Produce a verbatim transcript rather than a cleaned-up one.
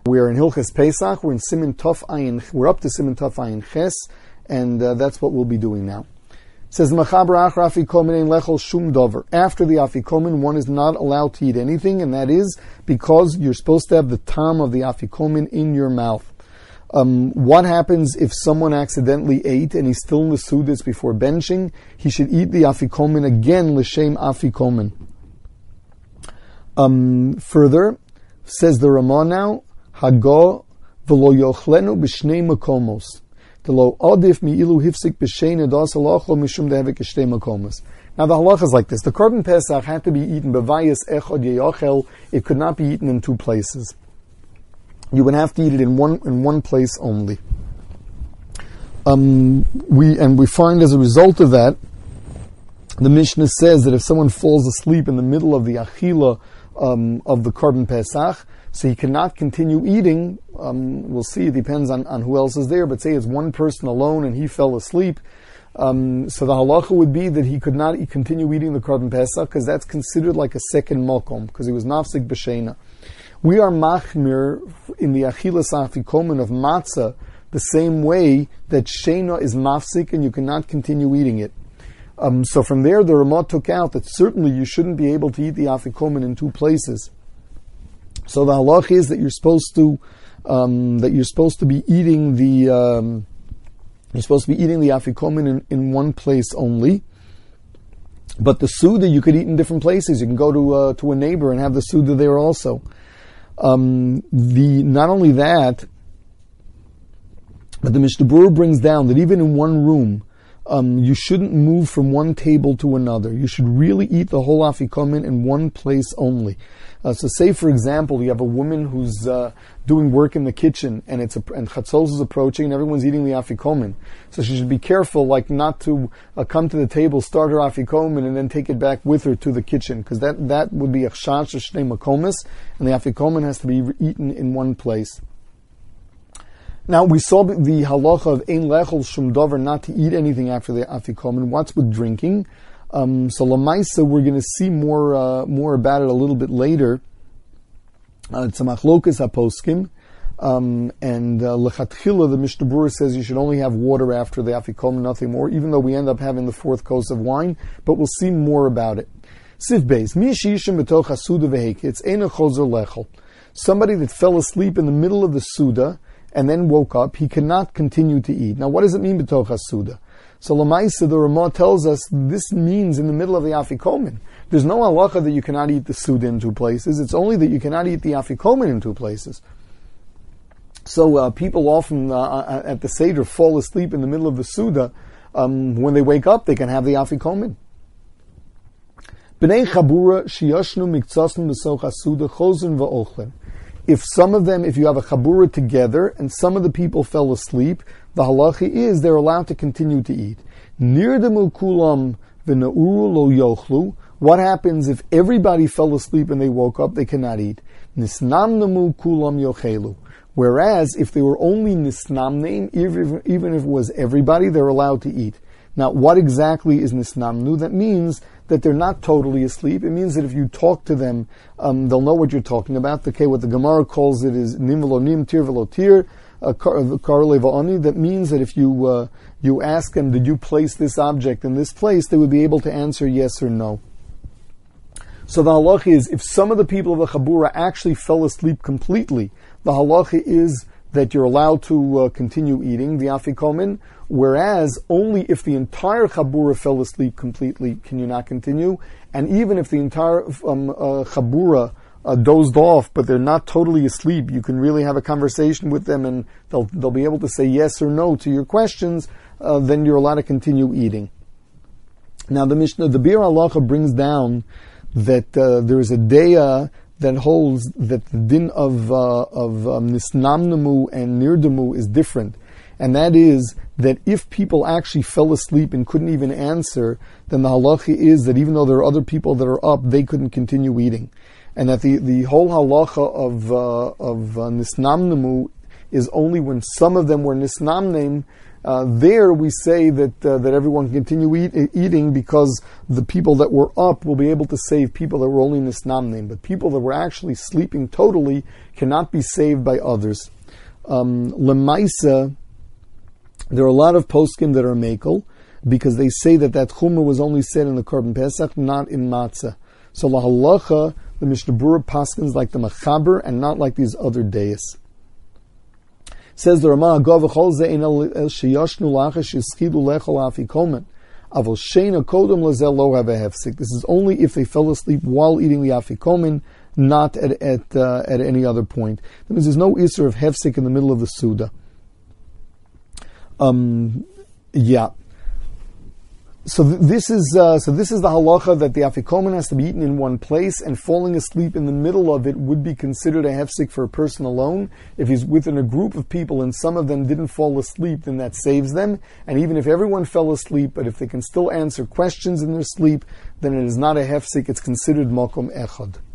We're in Hilchas Pesach. We're in Siman Tov Ayin. We're up to Siman Tov Ayin Ches, and uh, that's what we'll be doing now. It says Machaber Achar Afikomen Ein Lechol Shum Dover. After the Afikomen, one is not allowed to eat anything, and that is because you're supposed to have the tam of the Afikomen in your mouth. Um, what happens if someone accidentally ate and he's still in the Sudas before benching? He should eat the Afikomen again, L'Shem Afikomen. Um, further, says the Ramah now, Hago v'lo yochlenu b'shnei makomos. Telo odif mi'ilu hifsik b'shein edas halacha mishum dehevik shtei makomos. Now the halacha is like this. The Korban Pesach had to be eaten b'vayis echad yeyochel. It could not be eaten in two places. You would have to eat it in one in one place only. Um, we and we find as a result of that, the Mishnah says that if someone falls asleep in the middle of the achila um, of the Korban Pesach, so he cannot continue eating. Um, we'll see, it depends on, on who else is there, but say it's one person alone and he fell asleep. Um, so the halacha would be that he could not eat, continue eating the Korban Pesach, because that's considered like a second mokom, because he was nafsik b'sheina. We are machmir in the achilas afikomen of matzah the same way that sheina is mafsik and you cannot continue eating it. Um, so from there, the Ramah took out that certainly you shouldn't be able to eat the afikomen in two places. So the halach is that you're supposed to um, that you're supposed to be eating the um, you're supposed to be eating the afikomen in, in one place only. But the suda you could eat in different places. You can go to uh, to a neighbor and have the suda there also. Um, the not only that, but the Mishnah Berurah brings down that even in one room, um, you shouldn't move from one table to another. You should really eat the whole afikomen in one place only. Uh, so, say for example, you have a woman who's uh, doing work in the kitchen, and it's a, and chatzos is approaching, and everyone's eating the afikomen. So she should be careful, like not to uh, come to the table, start her afikomen, and then take it back with her to the kitchen, because that that would be a chash shnei makomis, and the afikomen has to be eaten in one place. Now, we saw the halacha of ein lechol shum davar, not to eat anything after the afikomen. What's with drinking? Um, so Lamaisa, we're going to see more uh, more about it a little bit later. Uh, it's a machlokas haposkim, um, and uh, lechatchila, the Mishnah Berurah says you should only have water after the afikomen, nothing more. Even though we end up having the fourth kos of wine, but we'll see more about it. Sif beis mi shishim b'toch hasuda v'heik. It's ein chozer lechol. Somebody that fell asleep in the middle of the suda and then woke up, he cannot continue to eat. Now, what does it mean b'toch hasuda? So Lamaisa, the Ramah tells us this means in the middle of the afikomen. There's no halacha that you cannot eat the suda in two places. It's only that you cannot eat the afikomen in two places. So uh, people often uh, at the Seder fall asleep in the middle of the suda. Um, when they wake up, they can have the afikomen. B'nei chabura shiyashnu miktsasnu b'soch hasuda chozun va'ochlen. If some of them, if you have a chabura together and some of the people fell asleep, the halacha is they're allowed to continue to eat. Nirdemu kulam v'ne'uru lo yochlu. What happens if everybody fell asleep and they woke up? They cannot eat. Nisnamnemu kulam yochelu. Whereas if they were only nisnamneim, even, even if it was everybody, they're allowed to eat. Now, what exactly is nisnamnu? That means that they're not totally asleep. It means that if you talk to them, um, they'll know what you're talking about. Okay, what the Gemara calls it is nim velo nim, tir velo tir, kar leva ani. That means that if you uh, you ask them, did you place this object in this place, they would be able to answer yes or no. So the halacha is, if some of the people of the chabura actually fell asleep completely, the halacha is that you're allowed to uh, continue eating the afikomen, whereas only if the entire chabura fell asleep completely can you not continue, and even if the entire um, uh, chabura uh, dozed off, but they're not totally asleep, you can really have a conversation with them, and they'll they'll be able to say yes or no to your questions. Uh, then you're allowed to continue eating. Now the Mishnah, the Bir Halacha brings down that uh, there is a deya that holds that the din of uh, of um, nisnamnemu and nirdemu is different, and that is that if people actually fell asleep and couldn't even answer, then the halacha is that even though there are other people that are up, they couldn't continue eating, and that the, the whole halacha of uh, of uh, nisnamnemu is only when some of them were nisnamnem, Uh, there we say that uh, that everyone can continue eat, eating because the people that were up will be able to save people that were only nisnamnim, but people that were actually sleeping totally cannot be saved by others. Um, Lemaisa, there are a lot of poskim that are makel because they say that that chumrah was only said in the Korban Pesach, not in matzah. So la halacha, the Mishnah Berurah paskins like the Machaber and not like these other days. Says the Ramah, Agav v'chol ze ein el sheyashnu lachash yischidu lechol afikomen. Avol sheina kodem lezel lo have a hefsik. This is only if they fell asleep while eating the afikomen, not at at uh, at any other point. That means there's no isser of hefsik in the middle of the Suda. Um, yeah. So th- this is uh, so this is the halacha that the afikomen has to be eaten in one place, and falling asleep in the middle of it would be considered a hefsik for a person alone. If he's within a group of people and some of them didn't fall asleep, then that saves them. And even if everyone fell asleep, but if they can still answer questions in their sleep, then it is not a hefsik. It's considered makom echad.